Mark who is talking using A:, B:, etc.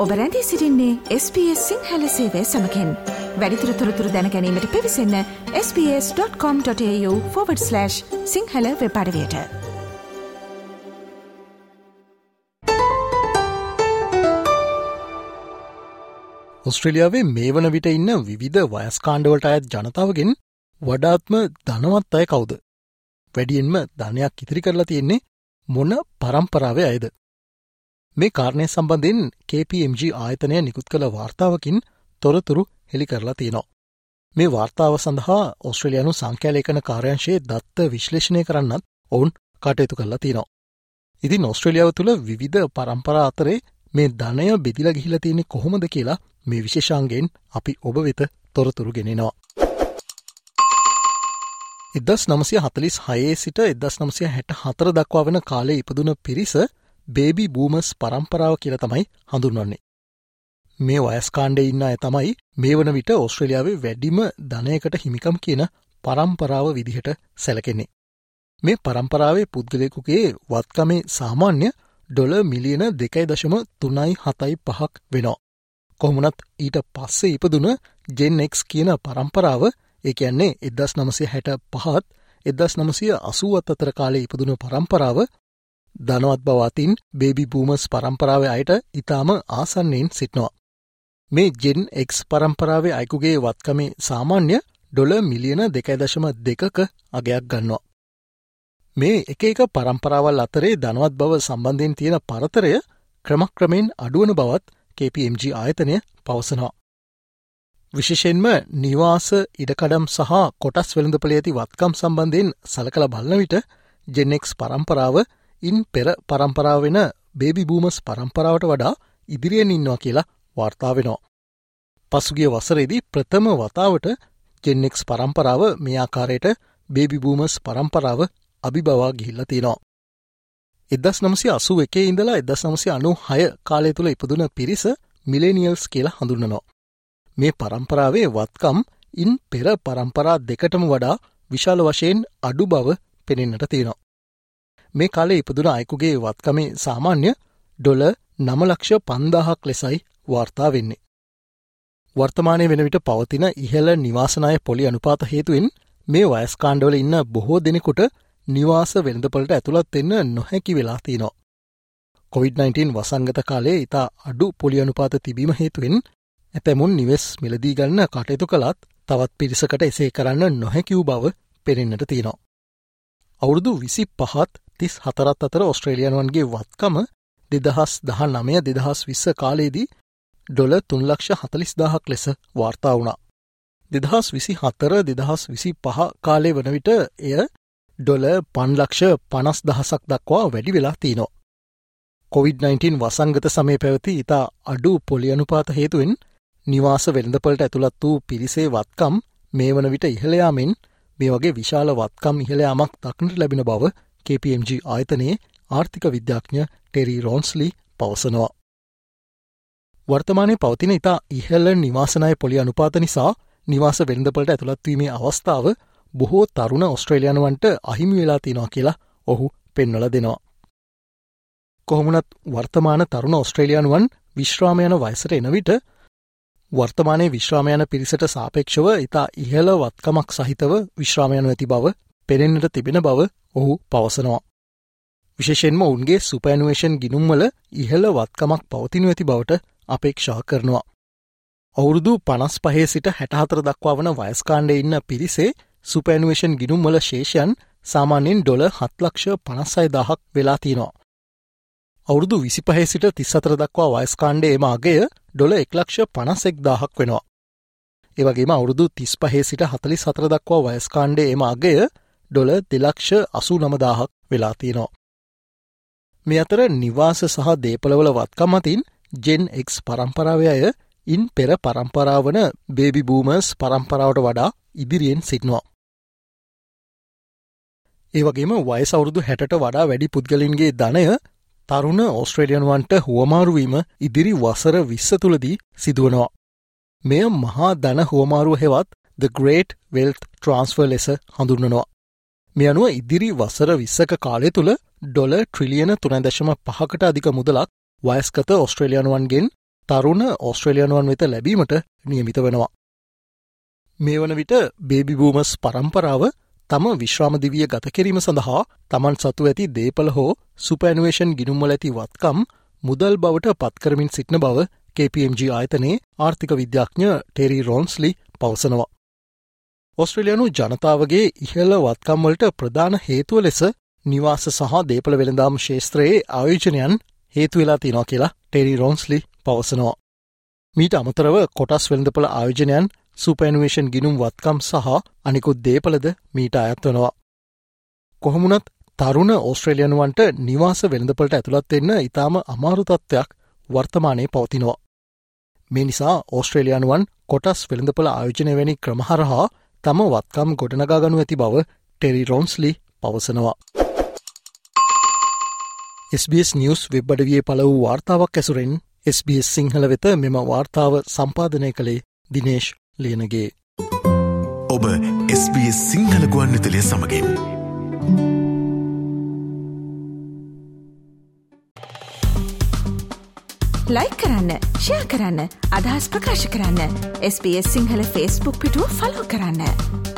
A: ඔබ රැඳී සිටින්නේ SBS සිංහල සේවය සමගින්. වැඩිදුර තොරතුරු දැන ගැනීමට පිවිසන්න sbs.com.au/සිංහල වෙබ් අඩවියට.
B: ඔස්ට්‍රේලියාවේ මේ වන විට ඉන්න විවිධ වයස්කාණ්ඩවලට අයත් ජනතාවගෙන් වඩාත්ම ධනවත් අය කවුද? වැඩියෙන්ම ධනයක් ඉතිරි කරලා තියෙන්නේ මොන පරම්පරාවේ අයද? මේ කාරණය සම්බන්ධයෙන් KPMG ආයතනය නිකුත් කළ වාර්තාවකින් තොරතුරු හෙළි කරලා තියෙනවා. මේ වාර්තාව සඳහා ඔස්ට්‍රේලියානු සංඛ්‍යාලේඛන කාර්යාංශයේ දත්ත විශ්ලේෂණය කරන්නත් ඔවුන් කටයුතු කරලා තියෙනවා. ඉතින් ඔස්ට්‍රේලියාව තුළ විවිධ පරම්පරා අතරේ මේ ධනය බෙදිලා ගිහිලා තියෙන්නේ කොහොමද කියලා මේ විශේෂාංගයෙන් අපි ඔබ වෙත තොරතුරු ගෙනෙනවා. 1946 සිට 1964 දක්වා වන කාලේ ඉපදුන පිරිස බේබි බූමර්ස් පරම්පරාව කියලා තමයි හඳුන්වන්නේ. මේ වයස්කාණ්ඩයේ ඉන්න අය තමයි මේ වන විට ඔස්ට්‍රේලියාවේ වැඩිම ධනයකට හිමිකම් කියන පරම්පරාව විදිහට සැලකෙන්නේ. මේ පරම්පරාවේ පුද්ගලයෙකුගේ වත්කමේ සාමාන්‍ය ඩොලර් මිලියන 2.375ක් වෙනවා. කොහොමුණත් ඊට පස්සේ ඉපදුන Gen X කියන පරම්පරාව, ඒ කියන්නේ 1965 1980 අතර කාලේ ඉපදුන පරම්පරාව ධනවත් බව අතින් බේබි බූමර්ස් පරම්පරාවේ අයට ඉතාම ආසන්නයෙන් සිටිනවා. මේ Gen X පරම්පරාවේ අයෙකුගේ වත්කමේ සාමාන්‍ය ඩොලර් මිලියන 2.2ක අගයක් ගන්නවා. මේ එක පරම්පරාවල් අතරේ ධනවත් බව සම්බන්ධයෙන් තියෙන පරතරය ක්‍රමක්‍රමයෙන් අඩුවන බවත් KPMG ආයතනය පවසනවා. විශේෂයෙන්ම නිවාස ඉඩකඩම් සහ කොටස් වෙළඳපොලේ ඇති වත්කම් සම්බන්ධයෙන් සලකලා බලන විට Gen X පරම්පරාව ඉන් පෙර පරම්පරාව වෙන බේබි බූමර්ස් පරම්පරාවට වඩා ඉදිරියෙන් ඉන්නවා කියලා වාර්තා වෙනවා. පසුගිය වසරේදී ප්‍රථම වතාවට Gen X පරම්පරාව මේ ආකාරයට බේබි බූමර්ස් පරම්පරාව අභිබවා ගිහිල්ලා තියෙනවා. 1981 ඉඳලා 1996 කාලය තුල ඉපදුන පිරිස මිලේනියල්ස් කියලා හඳුන්වනවා. මේ පරම්පරාවේ වත්කම් ඉන් පෙර පරම්පරා දෙකටම වඩා විශාල වශයෙන් අඩු බව පෙනෙන්නට තියෙනවා. මේ කාලේ ඉපදුන අයෙකුගේ වත්කමේ සාමාන්‍ය ඩොලර් 9,50,000ක් ලෙසයි වාර්තා වෙන්නේ. වර්තමානයේ වෙන විට පවතින ඉහළ නිවාස ණය පොලි අනුපාත හේතුවෙන් මේ වයස්කාණ්ඩවල ඉන්න බොහෝ දෙනෙකුට නිවාස වෙළඳපොළට ඇතුළත් වෙන්න නොහැකි වෙලා තියෙනවා. COVID-19 වසංගත කාලයේ ඉතා අඩු පොලි අනුපාත තිබීම හේතුවෙන් ඇතැමුන් නිවෙස් මිලදී ගන්න කටයුතු කළත් තවත් පිරිසකට එසේ කරන්න නොහැකි වූ බව පෙනෙන්නට තියෙනවා. අවුරුදු 25-34 අතර ඔස්ට්‍රේලියානුවන්ගේ වත්කම 2019-2020 කාලයේදී ඩොලර් 3,40,000ක් ලෙස වාර්තා වුණා. 2024-2025 කාලේ වන විට එය ඩොලර් 5,50,000ක් දක්වා වැඩි වෙලා තියෙනවා. COVID-19 වසංගත සමයේ පැවති ඉතා අඩු පොලි අනුපාත හේතුවෙන් නිවාස වෙළඳපොළට ඇතුළත් වූ පිරිසේ වත්කම් මේ වන විට ඉහළ යාමෙන් මේ වගේ විශාල වත්කම් ඉහළ යාමක් දක්නට ලැබෙන බව KPMG ආයතනයේ ආර්ථික විද්‍යාඥ ටෙරි රොන්ස්ලි පවසනවා. වර්තමානයේ පවතින ඉතා ඉහළ නිවාස ණය පොලි අනුපාත නිසා නිවාස වෙළඳපොළට ඇතුළත් වීමේ අවස්ථාව බොහෝ තරුණ ඔස්ට්‍රේලියානුවන්ට අහිමි වෙලා තියෙනවා කියලා ඔහු පෙන්වලා දෙනවා. කොහොමුණත් වර්තමාන තරුණ ඔස්ට්‍රේලියානුවන් විශ්‍රාම යන වයසට එන විට වර්තමානයේ විශ්‍රාම යන පිරිසට සාපේක්ෂව ඉතා ඉහළ වත්කමක් සහිතව විශ්‍රාම යනු ඇති බව පෙනෙන්නට තිබෙන බව ඔහු පවසනවා. විශේෂයෙන්ම ඔවුන්ගේ සුපැනුවේෂන් ගිණුම්වල ඉහළ වත්කමක් පවතිනු ඇති බවට අපේක්ෂා කරනවා. අවුරුදු 55 සිට 64 දක්වා වන වයස්කාණ්ඩයේ ඉන්න පිරිසේ සුපැනුවේෂන් ගිණුම්වල ශේෂයන් සාමාන්‍යයෙන් ඩොලර් 7,56,000ක් වෙලා තියෙනවා. අවුරුදු 25 සිට 34 දක්වා වයස්කාණ්ඩයේ එම අගය ඩොලර් 1,51,000ක් වෙනවා. ඒ වගේම අවුරුදු 35 සිට 44 දක්වා වයස්කාණ්ඩයේ එම අගය ඩොලර් 2,89,000ක් වෙලා තියෙනවා. මේ අතර නිවාස සහ දේපළවල වත්කම් අතින් Gen X පරම්පරාවේ අය ඉන් පෙර පරම්පරාව වන බේබි බූමර්ස් පරම්පරාවට වඩා ඉදිරියෙන් සිටිනවා. ඒ වගේම වයස අවුරුදු 60ට වඩා වැඩි පුද්ගලයන්ගේ ධනය තරුණ ඕස්ට්‍රේලියානුවන්ට හුවමාරුවීම ඉදිරි වසර 20 තුලදී සිදුවනවා. මෙය මහා ධන හුවමාරුව හෙවත් The Great Wealth Transfer ලෙස හඳුන්වනවා. මේ අනුව ඉදිරි වසර 20ක කාලය තුල ඩොලර් ට්‍රිලියන 3.5කට අධික මුදලක් වයස්ගත ඕස්ට්‍රේලියානුවන්ගෙන් තරුණ ඕස්ට්‍රේලියානුවන් වෙත ලැබීමට නියමිත වෙනවා. මේ වන විට බේබි බූමර්ස් පරම්පරාව තම විශ්‍රාමදිවිය ගත කිරීම සඳහා තමන් සතු ඇති දේපල හෝ සුපැනුවේෂන් ගිනුම්වල ඇති වත්කම් මුදල් බවට පත්කරමින් සිටින බව KPMG ආයතනයේ ආර්ථික විද්‍යාඥ ටෙරි රොන්ස්ලි පවසනවා. ඕස්ට්‍රේලියානු ජනතාවගේ ඉහළ වත්කම්වලට ප්‍රධාන හේතුව ලෙස නිවාස සහ දේපල වෙළඳාම් ශේත්‍රයේ ආයෝජනයන් හේතු වෙලා තියෙනවා කියලා ටෙරි රොන්ස්ලි පවසනවා. මීට අමතරව කොටස් වෙළඳපොළ ආයෝජනයන් සුපැනුවේෂන් ගිනුම් වත්කම් සහ අනිකුත් දේපලද මීට අයත් වනවා. කොහොමුණත් තරුණ ඕස්ට්‍රේලියානුවන්ට නිවාස වෙළඳපොළට ඇතුළත් වෙන්න ඉතාම අමාරු තත්ත්වයක් වර්තමානයේ පවතිනවා. මේ නිසා ඕස්ට්‍රේලියානුවන් කොටස් වෙළඳපොළ ආයෝජනය වැනි ක්‍රම හරහා තම වත්කම් ගොඩනගා ගනු ඇති බව ටෙරි රොන්ස්ලි පවසනවා. SBS නිවුස් වෙබ් අඩවියේ පළ වූ වාර්තාවක් ඇසුරෙන් SBS සිංහල වෙත මෙම වාර්තාව සම්පාදනය කළේ දිනේෂ් ලියනගේ.
C: ඔබ SBS සිංහල ගුවන්විදුලිය සමගින්
A: ලයික් කරන්න, ෂෙයා කරන්න, අදහස් ප්‍රකාශ කරන්න. SBS සිංහල Facebook පිටුව ෆලෝ කරන්න.